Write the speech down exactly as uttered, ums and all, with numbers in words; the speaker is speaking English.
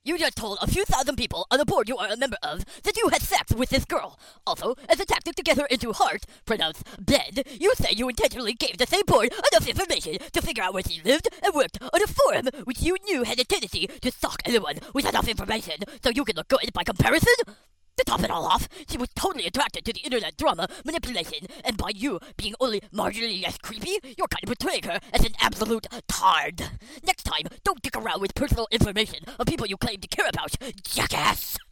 You just told a few thousand people on the board you are a member of that you had sex with this girl. Also, as a tactic to get her into heart, pronounced bed, you say you intentionally gave the same board enough information to figure out where she lived and worked on a forum which you knew had a tendency to stalk anyone with enough information so you could look good by comparison? To top it all off, she was totally attracted to the internet drama, manipulation, and by you being only marginally less creepy, you're kind of portraying her as an absolute tard. Next time, don't dick around with personal information of people you claim to care about, jackass!